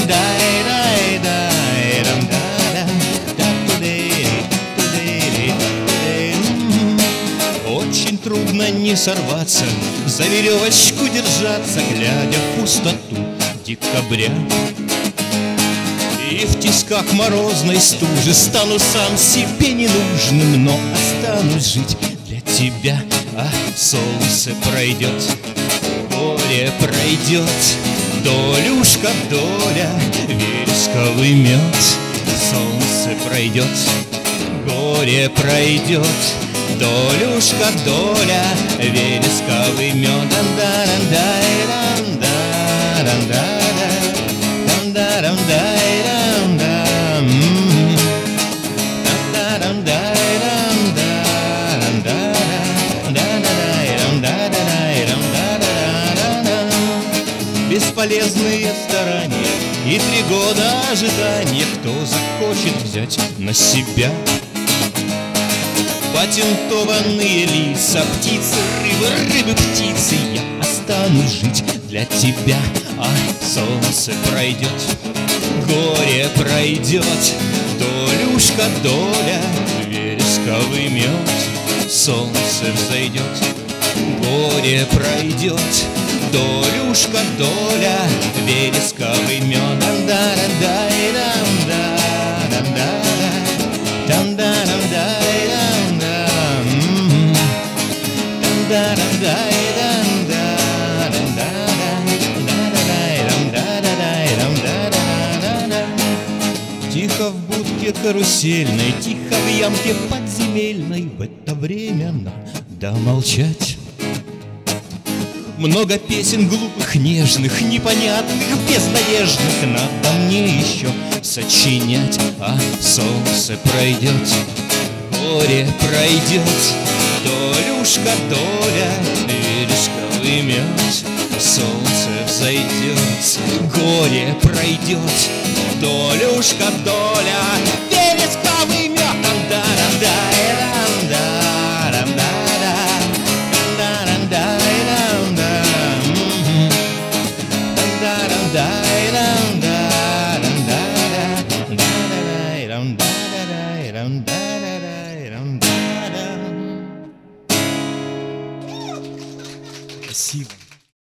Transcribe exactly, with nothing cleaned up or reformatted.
Очень трудно не сорваться, за веревочку держаться, глядя в пустоту декабря. И в тисках морозной стужи стану сам себе ненужным, но останусь жить для тебя. А солнце пройдет, горе пройдет, долюшка, доля, вересковый мед. Солнце пройдет, горе пройдет, долюшка, доля, вересковый мед. Бесполезные старания и три года ожидания. Кто захочет взять на себя патентованные лица, птицы, рыбы, рыбы, птицы? Я останусь жить для тебя. А солнце пройдет, горе пройдет, долюшка, доля, вересковый мед. Солнце взойдет, горе пройдет, долюшка, доля, вересковый мед. Тихо в будке карусельной, тихо в ямке подземельной, в это время надо молчать. Много песен глупых, нежных, непонятных, безнадежных надо мне еще сочинять. А солнце пройдет, горе пройдет, долюшка, доля, вересковый мед. Солнце взойдет, горе пройдет, долюшка, доля, вересковый мед. Da